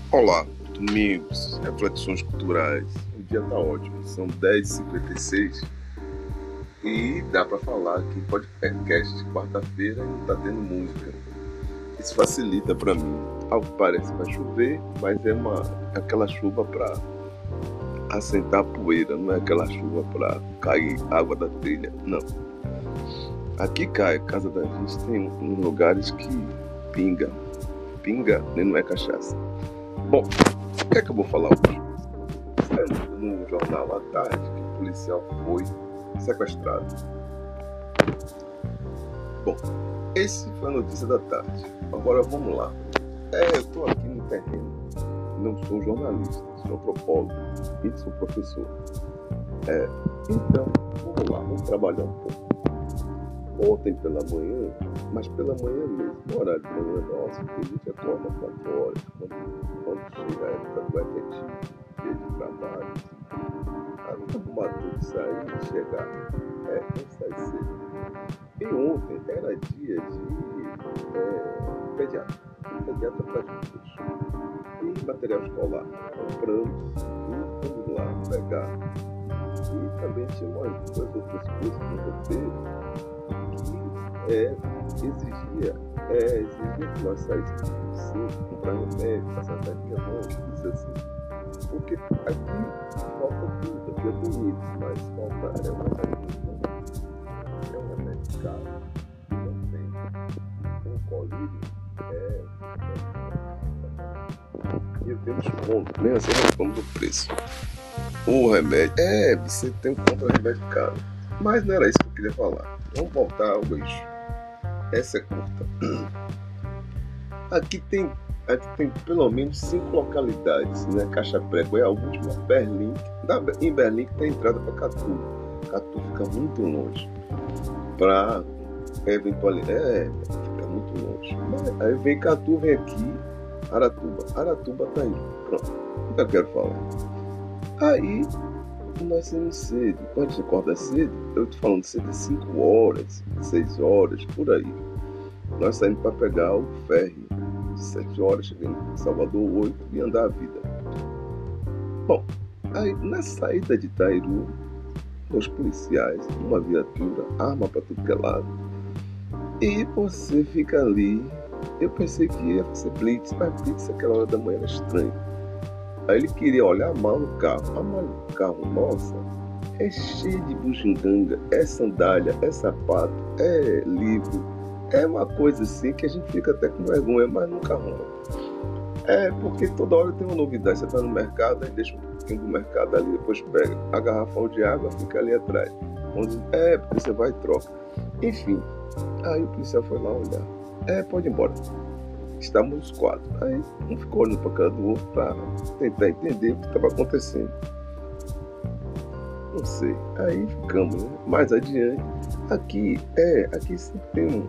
Olá, domingos, reflexões culturais. O dia tá ótimo, são 10h56 e dá para falar que podcast de quarta-feira e não tá tendo música. Isso facilita para mim. Ao que parece vai chover, mas é aquela chuva para assentar a poeira, não é aquela chuva para cair água da telha, não. Aqui cai, a casa da gente tem lugares que pinga, não é cachaça. Bom, o que é que eu vou falar hoje? Saiu no jornal à tarde que o policial foi sequestrado. Bom, esse foi a notícia da tarde. Agora vamos lá. Eu estou aqui no terreno. Não sou jornalista, sou antropólogo e sou professor. Então, vamos lá, vamos trabalhar um pouco. Ontem pela manhã, mas pela manhã mesmo, no horário de manhã nossa, que a gente acorda 4 horas, quando chega a época do efetivo, dia de trabalho, arrumar tudo, sair e chegar, não sai cedo. E ontem era dia de pediatra para adultos, e material escolar, compramos e fomos lá pegar. E também tinha umas outras coisas no roteiro, exigia que nós saíssemos cedo, comprar remédio, passar daqui a mão, isso assim. Porque aqui falta tudo, aqui é bonito, mas falta é um remédio caro, não tem. Um colírio e eu tenho desconto, mesmo assim eu respondo do preço. O remédio, você tem um compra remédio caro. Mas não era isso que eu queria falar. Vamos voltar ao eixo. Essa é curta. Aqui tem pelo menos 5 localidades, né? Caixa Prego é a última, Berlim. Em Berlim que tem entrada para Catu. Catu fica muito longe. Para eventualidade, fica muito longe. Mas aí vem Catu, vem aqui, Aratuba tá aí. Pronto. O que eu quero falar? Aí nós saímos cedo. Quando a gente acorda cedo, eu tô falando cedo, 5 horas, 6 horas, por aí. Nós saímos para pegar o ferry. 7 horas, chegando em Salvador, 8 e andar a vida. Bom, aí na saída de Itairu, os policiais, uma viatura, arma para tudo que é lado. E você fica ali. Eu pensei que ia ser blitz, mas blitz aquela hora da manhã era estranho. Aí ele queria olhar a mala do carro. A mala do carro, nossa, é cheia de bugiganga, é sandália, é sapato, é livro. É uma coisa assim que a gente fica até com vergonha, mas nunca arruma. Porque toda hora tem uma novidade. Você está no mercado, aí deixa um pouquinho do mercado ali, depois pega a garrafão de água, fica ali atrás. Porque você vai e troca. Enfim, aí o policial foi lá olhar. Pode ir embora. Estávamos os 4. Aí um ficou olhando para a cara do outro para tentar entender o que estava acontecendo. Não sei. Aí ficamos, né? Mais adiante. Aqui sempre tem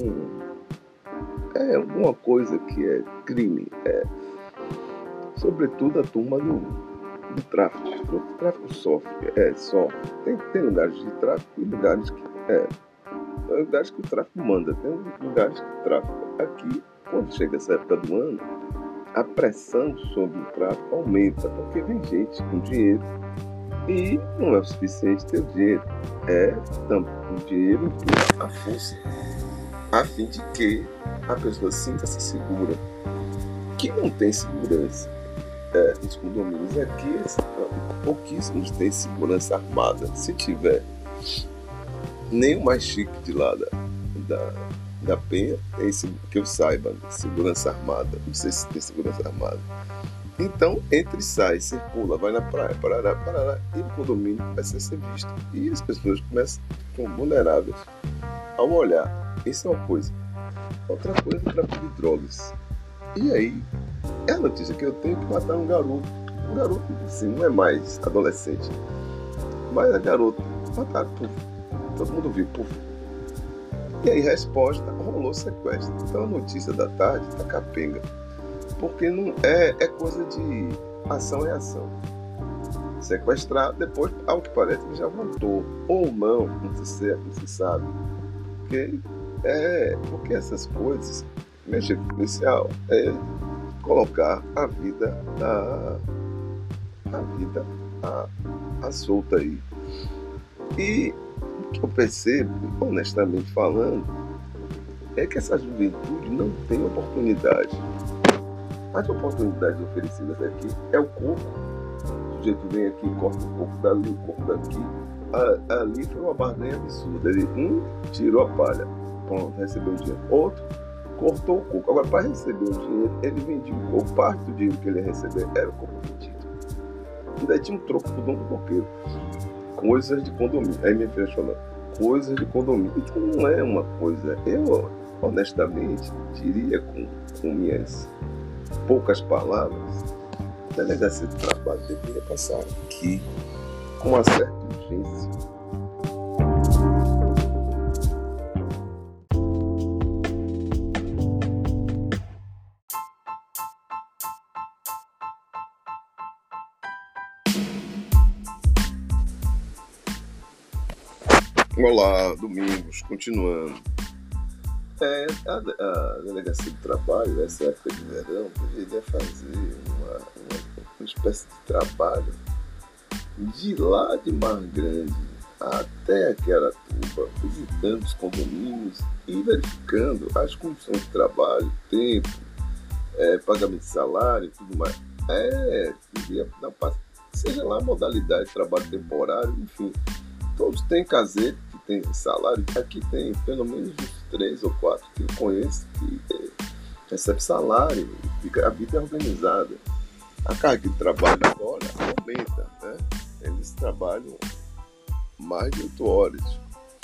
alguma coisa que é crime. Sobretudo a turma do tráfico. O tráfico sofre. Tem lugares de tráfico e lugares que o tráfico manda. Tem lugares que o tráfico. Aqui, quando chega essa época do ano, a pressão sobre o tráfico aumenta, porque vem gente com dinheiro e não é o suficiente ter o dinheiro. O dinheiro implica a força, a fim de que a pessoa sinta-se segura. Que não tem segurança. Nos condomínios aqui, pouquíssimos têm segurança armada. Se tiver, nem o mais chique de lá da Penha tem, que eu saiba, segurança armada. Não sei se tem segurança armada. Então, entra e sai, circula, vai na praia, parará, e o condomínio começa a ser visto. E as pessoas começam a ficar vulneráveis ao olhar. Isso é uma coisa. Outra coisa é o tráfico de drogas. E aí, é a notícia que eu tenho que mataram um garoto. Um garoto, assim, não é mais adolescente. Mas é garoto. Mataram, puf. Todo mundo viu, puf. E aí, resposta, rolou sequestro. Então a notícia da tarde tá capenga. Porque não é coisa de ação e ação. Sequestrar, depois, ao que parece, ele já voltou. Ou não se sabe. Porque essas coisas, mexer com o policial, colocar a vida a solta aí. E o que eu percebo, honestamente falando, é que essa juventude não tem oportunidade. As oportunidades oferecidas aqui é o coco. O sujeito vem aqui, corta um pouco dali, um pouco daqui. Ali foi uma barganha absurda. Tirou a palha, pronto, recebeu o dinheiro. Outro cortou o coco. Agora, para receber o dinheiro, ele vendia o coco. Parte do dinheiro que ele ia receber era o coco vendido. Ainda tinha um troco pro dono do coqueiro. Coisas de condomínio. Aí minha filha falou, coisas de condomínio. Então não é uma coisa. Eu, honestamente, diria com minhas poucas palavras, a delegacia de trabalho deveria passar aqui com uma certa urgência. Olá, Domingos, continuando. A delegacia de trabalho, nessa época de verão, deveria fazer uma espécie de trabalho de lá de Mar Grande até Aratuba, visitando os condomínios e verificando as condições de trabalho, tempo, pagamento de salário e tudo mais. Seja lá a modalidade de trabalho temporário, enfim. Todos têm caseiro que tem salário. Aqui tem pelo menos uns 3 ou 4 que eu conheço que recebe salário, a vida é organizada. A carga de trabalho agora aumenta, né? Eles trabalham mais de 8 horas.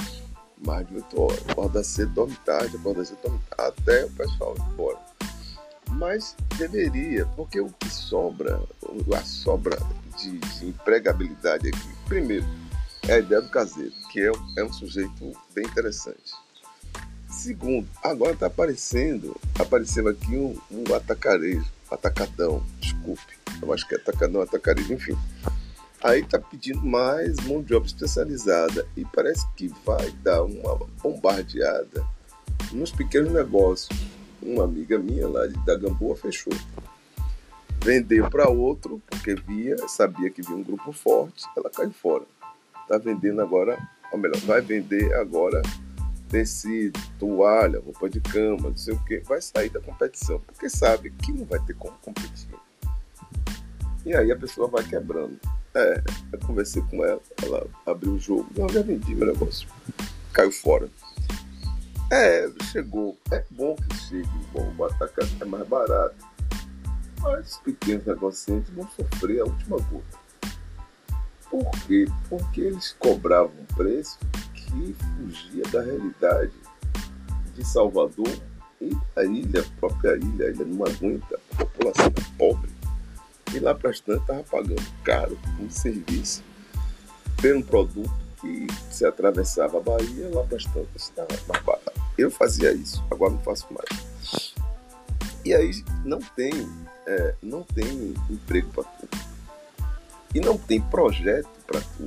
Acorda cedo, dorme tarde, até o pessoal ir embora. Mas deveria, porque o que sobra, a sobra de empregabilidade aqui, primeiro, é a ideia do caseiro, que é um sujeito bem interessante. Segundo, agora está apareceu aqui um atacadão, desculpe, eu acho que é atacarejo, enfim. Aí está pedindo mais mão de obra especializada e parece que vai dar uma bombardeada nos pequenos negócios. Uma amiga minha lá da Gamboa fechou. Vendeu para outro, porque sabia que via um grupo forte, ela caiu fora. Está vendendo agora, ou melhor, vai vender agora tecido, toalha, roupa de cama, não sei o que, vai sair da competição, porque sabe que não vai ter como competir. E aí a pessoa vai quebrando. Eu conversei com ela abriu o jogo, não, já vendi meu negócio, caiu fora. Chegou, é bom que chegue, o atacado é mais barato, mas os pequenos negociantes vão sofrer a última gota. Por quê? Porque eles cobravam um preço que fugia da realidade de Salvador e a própria ilha não aguenta, a população é pobre. E lá para tanto estava pagando caro um serviço por um produto que se atravessava a Bahia, lá para tanto estava mais barato. Eu fazia isso, agora não faço mais. E aí não tem emprego para tudo. E não tem projeto para tudo.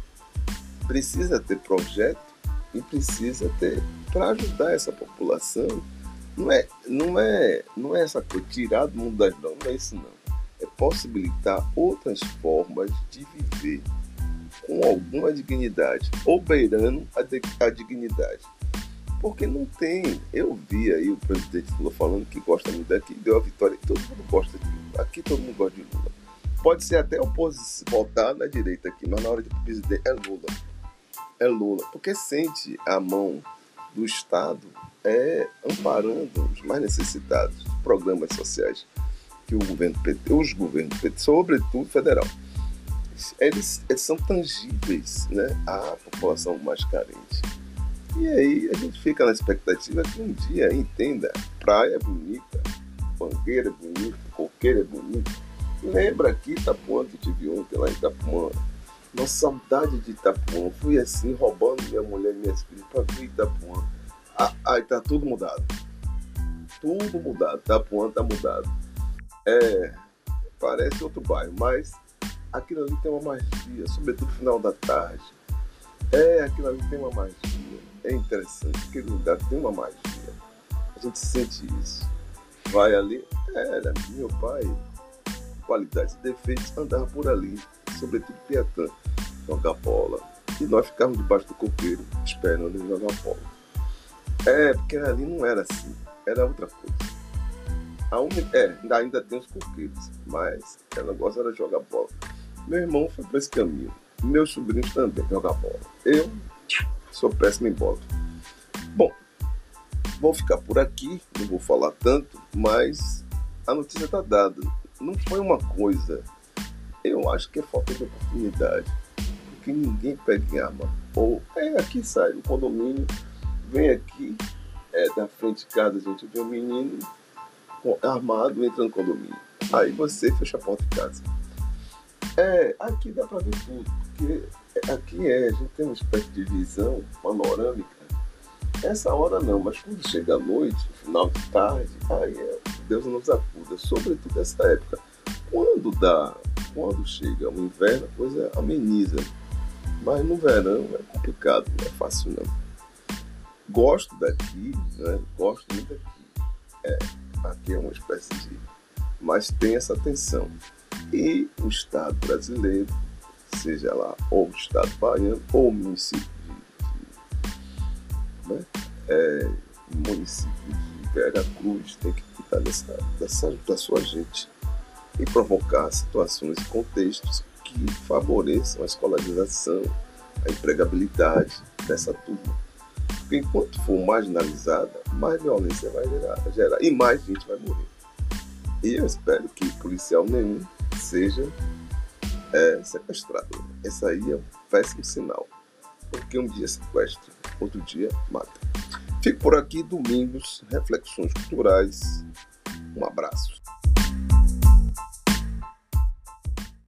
Precisa ter projeto e precisa ter para ajudar essa população. Não é essa coisa, tirar do mundo das drogas, não é isso não. É possibilitar outras formas de viver com alguma dignidade, ou beirando a dignidade. Porque não tem. Eu vi aí o presidente Lula falando que gosta muito daqui, deu a vitória. Todo mundo gosta de Lula. Aqui todo mundo gosta de Lula. Pode ser até oposição, votar na direita aqui, mas na hora de presidente é Lula. Porque sente a mão do Estado amparando os mais necessitados, os programas sociais que os governos PT, sobretudo federal, eles são tangíveis, né, à população mais carente. E aí a gente fica na expectativa que um dia entenda, praia é bonita, Mangueira é bonita, Coqueiro é bonito. Lembra aqui Itapuã que eu tive ontem lá em Itapuã? Nossa, saudade de Itapuã. Fui assim, roubando minha mulher e minhas filhas para ver Itapuã. Aí tá tudo mudado. Tudo mudado. Itapuã tá mudado. Parece outro bairro, mas aquilo ali tem uma magia, sobretudo no final da tarde. Aquilo ali tem uma magia. É interessante, aquele lugar tem uma magia. A gente sente isso. vai ali. Era meu pai, qualidades e defeitos, andava por ali, sobretudo Piatã, jogar bola. E nós ficávamos debaixo do coqueiro, esperando ele jogar bola. Porque ali não era assim, era outra coisa. Ainda tem os coqueiros, mas o negócio era jogar bola. Meu irmão foi para esse caminho. Meus sobrinhos também jogar bola. Eu sou péssimo em bola. Bom, vou ficar por aqui, não vou falar tanto, mas a notícia está dada. Não foi uma coisa. Eu acho que é falta de oportunidade. Porque ninguém pega em arma. Ou aqui sai do condomínio, vem aqui, da frente de casa a gente vê um menino armado entra no condomínio. Aí você fecha a porta de casa. Aqui dá pra ver tudo, porque aqui a gente tem uma espécie de visão panorâmica. Essa hora não, mas quando chega a noite, final de tarde, aí Deus nos acuda, sobretudo nessa época. Quando chega o inverno, a coisa ameniza. Mas no verão é complicado, não é fácil não. Gosto daqui, né? Gosto muito daqui. Aqui é uma espécie de... Mas tem essa tensão. E o Estado brasileiro, seja lá ou o Estado baiano, ou o município município de Veracruz, tem que cuidar da sua gente e provocar situações e contextos que favoreçam a escolarização, a empregabilidade dessa turma. Porque enquanto for marginalizada, mais violência vai gerar e mais gente vai morrer. E eu espero que policial nenhum seja sequestrado. Esse aí é um péssimo sinal. Porque um dia sequestra, outro dia mata. Fico por aqui, domingos, reflexões culturais. Um abraço.